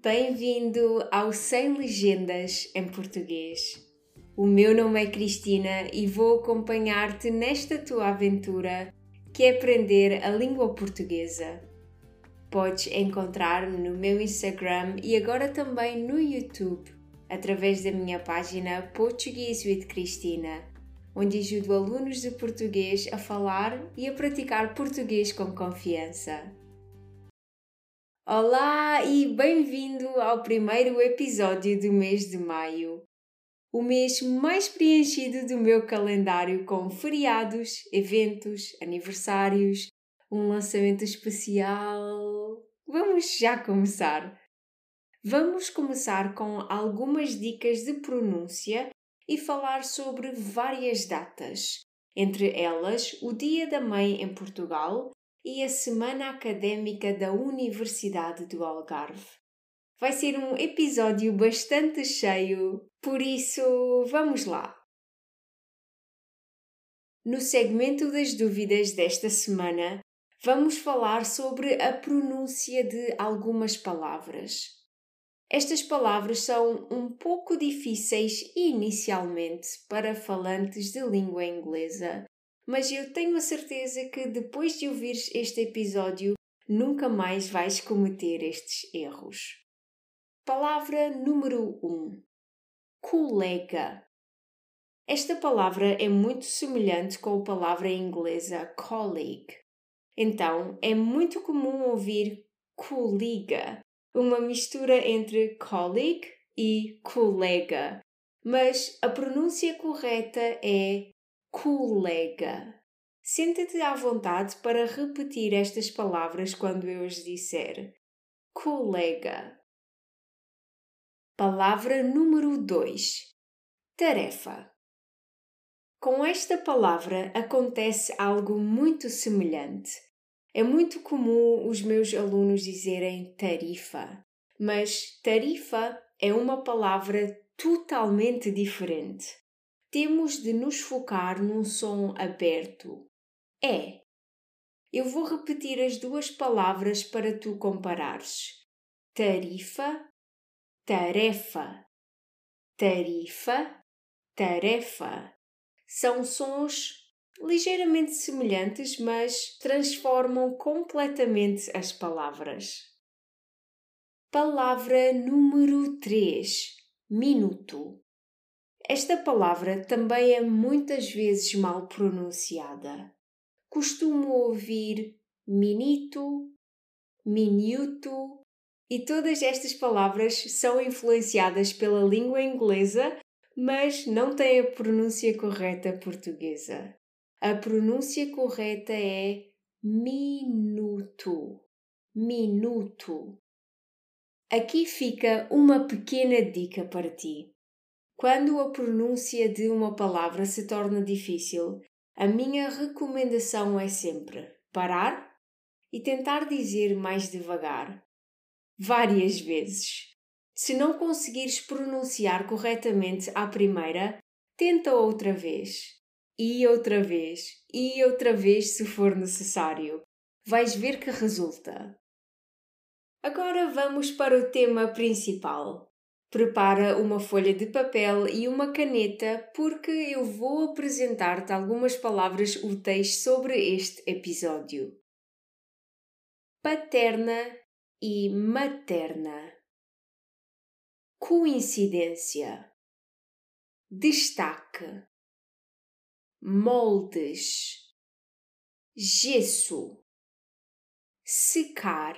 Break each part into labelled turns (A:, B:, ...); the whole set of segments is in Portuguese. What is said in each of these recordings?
A: Bem-vindo ao Sem Legendas em Português. O meu nome é Cristina e vou acompanhar-te nesta tua aventura que é aprender a língua portuguesa. Podes encontrar-me no meu Instagram e agora também no YouTube, através da minha página Portuguese with Cristina, onde ajudo alunos de português a falar e a praticar português com confiança. Olá e bem-vindo ao primeiro episódio do mês de maio, o mês mais preenchido do meu calendário com feriados, eventos, aniversários, um lançamento especial. Vamos já começar! Vamos começar com algumas dicas de pronúncia e falar sobre várias datas, entre elas o Dia da Mãe em Portugal e a Semana Académica da Universidade do Algarve. Vai ser um episódio bastante cheio, por isso vamos lá! No segmento das dúvidas desta semana, vamos falar sobre a pronúncia de algumas palavras. Estas palavras são um pouco difíceis inicialmente para falantes de língua inglesa, mas eu tenho a certeza que depois de ouvires este episódio nunca mais vais cometer estes erros. Palavra número 1. Colega. Esta palavra é muito semelhante com a palavra inglesa colleague. Então, é muito comum ouvir colega, uma mistura entre colleague e colega, mas a pronúncia correta é colega. Senta-te à vontade para repetir estas palavras quando eu as disser. Colega. Palavra número 2. Tarefa. Com esta palavra acontece algo muito semelhante. É muito comum os meus alunos dizerem tarifa, mas tarifa é uma palavra totalmente diferente. Temos de nos focar num som aberto. É. Eu vou repetir as duas palavras para tu comparares. Tarifa, tarefa. Tarifa, tarefa. São sons ligeiramente semelhantes, mas transformam completamente as palavras. Palavra número 3. Minuto. Esta palavra também é muitas vezes mal pronunciada. Costumo ouvir minito, minuto e todas estas palavras são influenciadas pela língua inglesa, mas não têm a pronúncia correta portuguesa. A pronúncia correta é minuto. Minuto. Aqui fica uma pequena dica para ti. Quando a pronúncia de uma palavra se torna difícil, a minha recomendação é sempre parar e tentar dizer mais devagar. Várias vezes. Se não conseguires pronunciar corretamente à primeira, tenta outra vez. E outra vez. E outra vez se for necessário. Vais ver que resulta. Agora vamos para o tema principal. Prepara uma folha de papel e uma caneta porque eu vou apresentar-te algumas palavras úteis sobre este episódio. Paterna e materna. Coincidência. Destaque. Moldes. Gesso. Secar.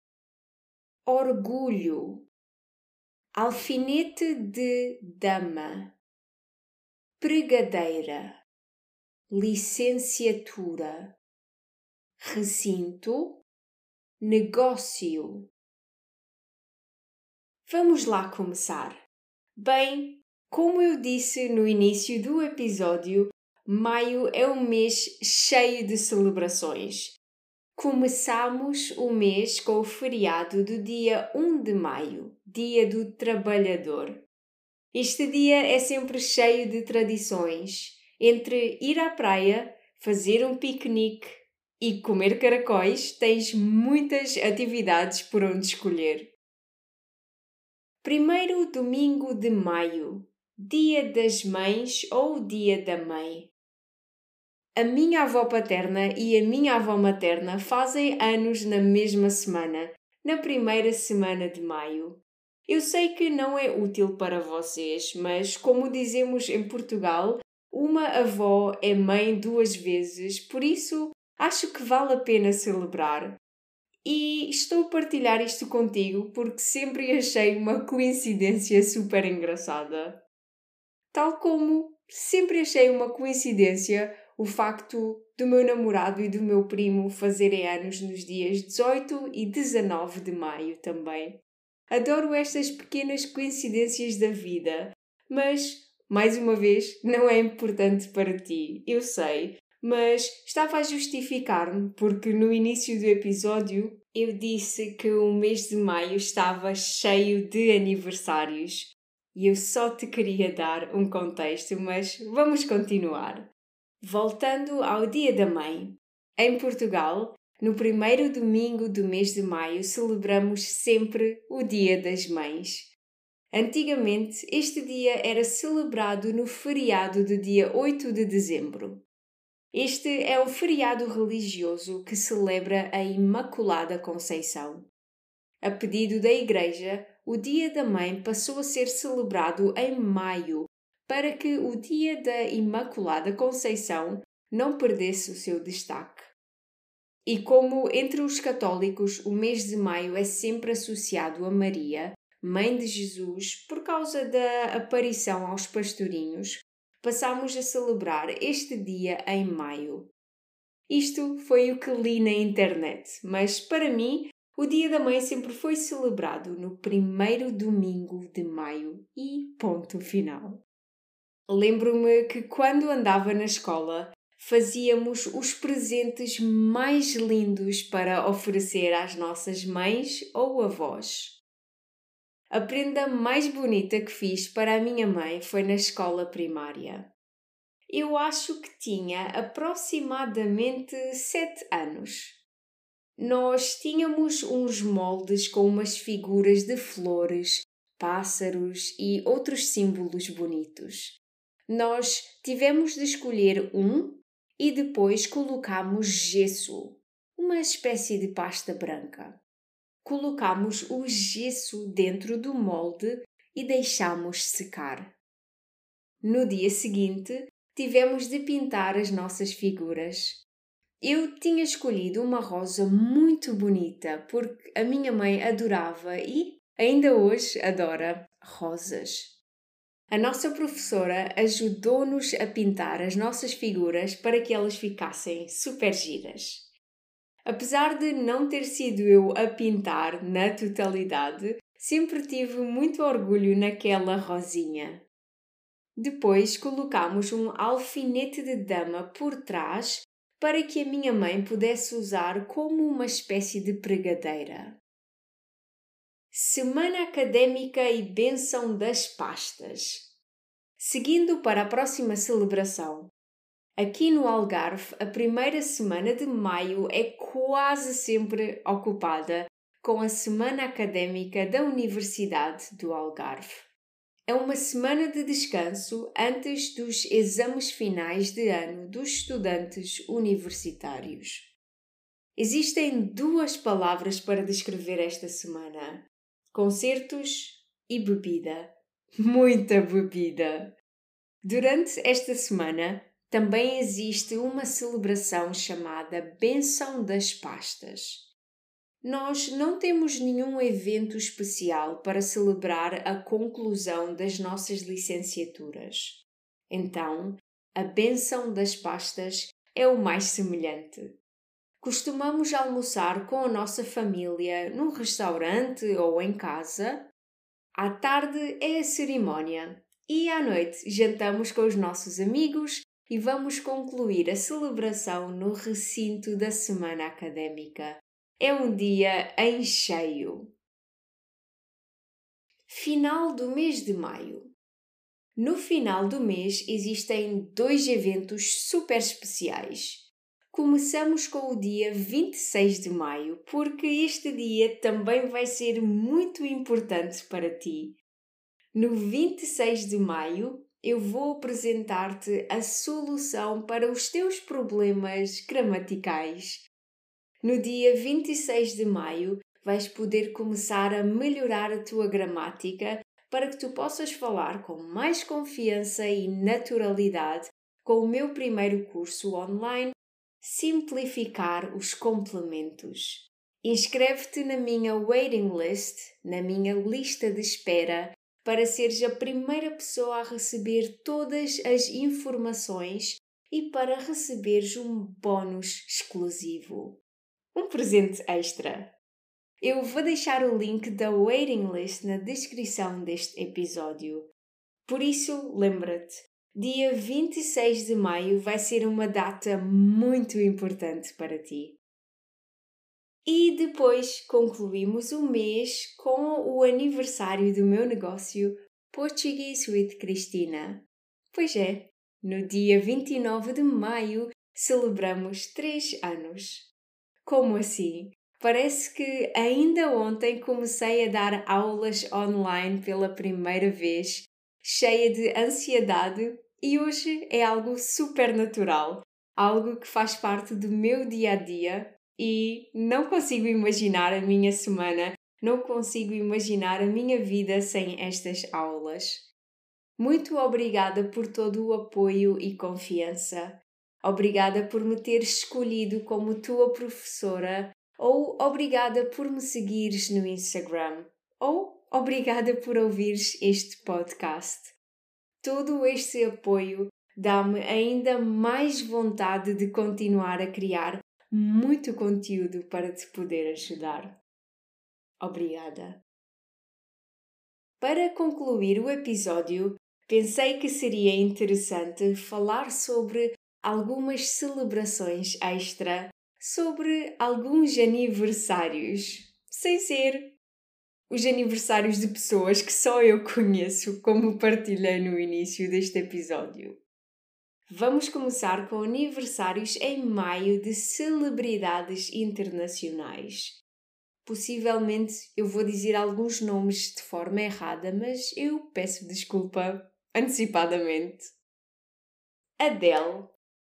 A: Orgulho. Alfinete de dama. Pregadeira. Licenciatura. Recinto. Negócio. Vamos lá começar. Bem, como eu disse no início do episódio, maio é um mês cheio de celebrações. Começamos o mês com o feriado do dia 1 de maio, Dia do Trabalhador. Este dia é sempre cheio de tradições, entre ir à praia, fazer um piquenique e comer caracóis, tens muitas atividades por onde escolher. Primeiro domingo de maio, Dia das Mães ou Dia da Mãe. A minha avó paterna e a minha avó materna fazem anos na mesma semana, na primeira semana de maio. Eu sei que não é útil para vocês, mas como dizemos em Portugal, uma avó é mãe duas vezes, por isso acho que vale a pena celebrar. E estou a partilhar isto contigo porque sempre achei uma coincidência super engraçada. Tal como sempre achei uma coincidência o facto do meu namorado e do meu primo fazerem anos nos dias 18 e 19 de maio também. Adoro estas pequenas coincidências da vida, mas, mais uma vez, não é importante para ti, eu sei, mas estava a justificar-me porque no início do episódio eu disse que o mês de maio estava cheio de aniversários e eu só te queria dar um contexto, mas vamos continuar. Voltando ao Dia da Mãe. Em Portugal, no primeiro domingo do mês de maio, celebramos sempre o Dia das Mães. Antigamente, este dia era celebrado no feriado do dia 8 de dezembro. Este é um feriado religioso que celebra a Imaculada Conceição. A pedido da Igreja, o Dia da Mãe passou a ser celebrado em maio, para que o Dia da Imaculada Conceição não perdesse o seu destaque. E como entre os católicos o mês de maio é sempre associado a Maria, Mãe de Jesus, por causa da aparição aos pastorinhos, passamos a celebrar este dia em maio. Isto foi o que li na internet, mas para mim o Dia da Mãe sempre foi celebrado no primeiro domingo de maio e ponto final. Lembro-me que quando andava na escola fazíamos os presentes mais lindos para oferecer às nossas mães ou avós. A prenda mais bonita que fiz para a minha mãe foi na escola primária. Eu acho que tinha aproximadamente 7 anos. Nós tínhamos uns moldes com umas figuras de flores, pássaros e outros símbolos bonitos. Nós tivemos de escolher um e depois colocamos gesso, uma espécie de pasta branca. Colocamos o gesso dentro do molde e deixamos secar. No dia seguinte, tivemos de pintar as nossas figuras. Eu tinha escolhido uma rosa muito bonita porque a minha mãe adorava e ainda hoje adora rosas. A nossa professora ajudou-nos a pintar as nossas figuras para que elas ficassem super giras. Apesar de não ter sido eu a pintar na totalidade, sempre tive muito orgulho naquela rosinha. Depois colocamos um alfinete de dama por trás para que a minha mãe pudesse usar como uma espécie de pregadeira. Semana Académica e Bênção das Pastas. Seguindo para a próxima celebração. Aqui no Algarve, a primeira semana de maio é quase sempre ocupada com a Semana Académica da Universidade do Algarve. É uma semana de descanso antes dos exames finais de ano dos estudantes universitários. Existem 2 palavras para descrever esta semana: concertos e bebida. Muita bebida! Durante esta semana também existe uma celebração chamada Bênção das Pastas. Nós não temos nenhum evento especial para celebrar a conclusão das nossas licenciaturas. Então, a Bênção das Pastas é o mais semelhante. Costumamos almoçar com a nossa família num restaurante ou em casa. À tarde é a cerimónia e à noite jantamos com os nossos amigos e vamos concluir a celebração no recinto da Semana Académica. É um dia em cheio. Final do mês de maio. No final do mês existem 2 eventos super especiais. começamos com o dia 26 de maio, porque este dia também vai ser muito importante para ti. No 26 de maio, eu vou apresentar-te a solução para os teus problemas gramaticais. No dia 26 de maio, vais poder começar a melhorar a tua gramática para que tu possas falar com mais confiança e naturalidade com o meu primeiro curso online, Simplificar os Complementos. Inscreve-te na minha waiting list, na minha lista de espera, para seres a primeira pessoa a receber todas as informações e para receberes um bónus exclusivo. Um presente extra. Eu vou deixar o link da waiting list na descrição deste episódio. Por isso, lembra-te, dia 26 de maio vai ser uma data muito importante para ti. E depois concluímos o mês com o aniversário do meu negócio Portuguese with Cristina. Pois é, no dia 29 de maio celebramos 3 anos. Como assim? Parece que ainda ontem comecei a dar aulas online pela primeira vez, cheia de ansiedade, e hoje é algo super natural, algo que faz parte do meu dia a dia e não consigo imaginar a minha semana, não consigo imaginar a minha vida sem estas aulas. Muito obrigada por todo o apoio e confiança. Obrigada por me ter escolhido como tua professora, ou obrigada por me seguires no Instagram, ou obrigada por ouvires este podcast. Todo este apoio dá-me ainda mais vontade de continuar a criar muito conteúdo para te poder ajudar. Obrigada. Para concluir o episódio, pensei que seria interessante falar sobre algumas celebrações extra, sobre alguns aniversários, sem ser os aniversários de pessoas que só eu conheço, como partilhei no início deste episódio. Vamos começar com aniversários em maio de celebridades internacionais. Possivelmente eu vou dizer alguns nomes de forma errada, mas eu peço desculpa antecipadamente. Adele,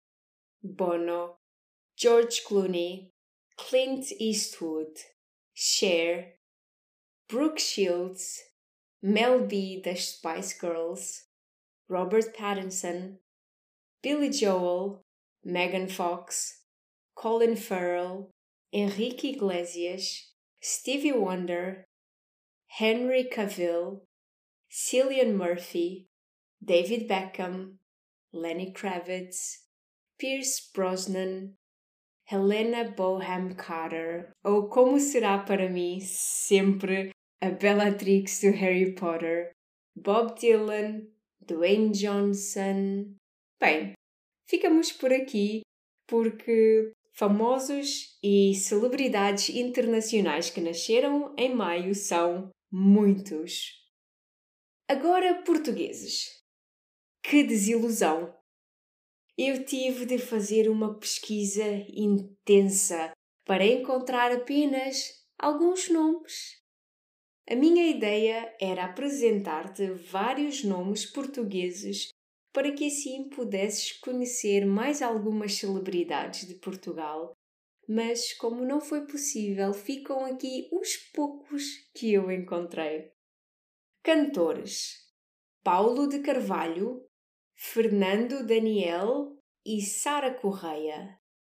A: Bono, George Clooney, Clint Eastwood, Cher, Brooke Shields, Mel B das Spice Girls, Robert Pattinson, Billy Joel, Megan Fox, Colin Farrell, Enrique Iglesias, Stevie Wonder, Henry Cavill, Cillian Murphy, David Beckham, Lenny Kravitz, Pierce Brosnan, Helena Bonham Carter, ou como será para mim sempre a Bellatrix do Harry Potter, Bob Dylan, Dwayne Johnson. Bem, ficamos por aqui porque famosos e celebridades internacionais que nasceram em maio são muitos. Agora, portugueses. Que desilusão! Eu tive de fazer uma pesquisa intensa para encontrar apenas alguns nomes. A minha ideia era apresentar-te vários nomes portugueses para que assim pudesses conhecer mais algumas celebridades de Portugal, mas como não foi possível, ficam aqui os poucos que eu encontrei. Cantores: Paulo de Carvalho, Fernando Daniel e Sara Correia.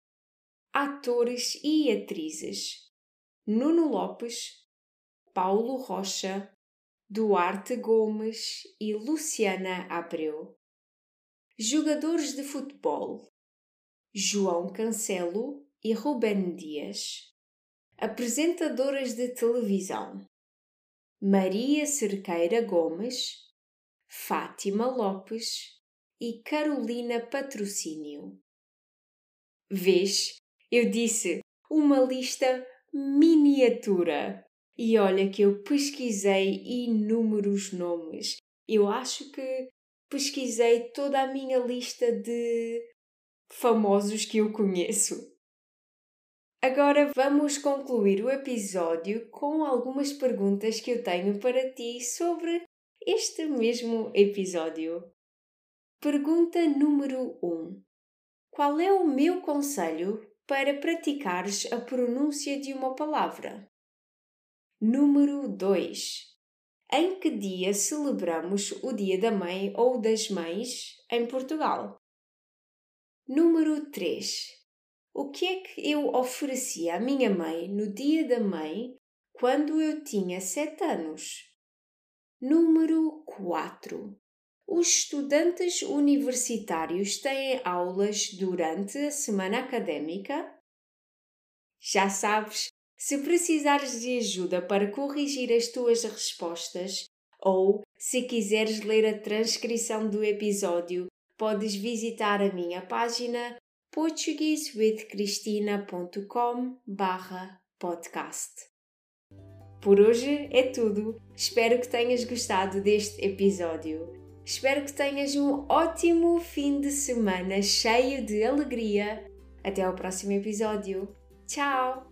A: Atores e atrizes: Nuno Lopes, Paulo Rocha, Duarte Gomes e Luciana Abreu. Jogadores de futebol: João Cancelo e Rubén Dias. Apresentadoras de televisão: Maria Cerqueira Gomes, Fátima Lopes e Carolina Patrocínio. Vês? Eu disse uma lista miniatura. E olha que eu pesquisei inúmeros nomes. Eu acho que pesquisei toda a minha lista de famosos que eu conheço. Agora vamos concluir o episódio com algumas perguntas que eu tenho para ti sobre este mesmo episódio. Pergunta número 1. Qual é o meu conselho para praticares a pronúncia de uma palavra? Número 2. Em que dia celebramos o Dia da Mãe ou das Mães em Portugal? Número 3. O que é que eu ofereci à minha mãe no Dia da Mãe quando eu tinha 7 anos? Número 4. Os estudantes universitários têm aulas durante a semana académica? Já sabes, se precisares de ajuda para corrigir as tuas respostas ou se quiseres ler a transcrição do episódio, podes visitar a minha página portuguesewithcristina.com/podcast. Por hoje é tudo. Espero que tenhas gostado deste episódio. Espero que tenhas um ótimo fim de semana cheio de alegria. Até ao próximo episódio. Tchau!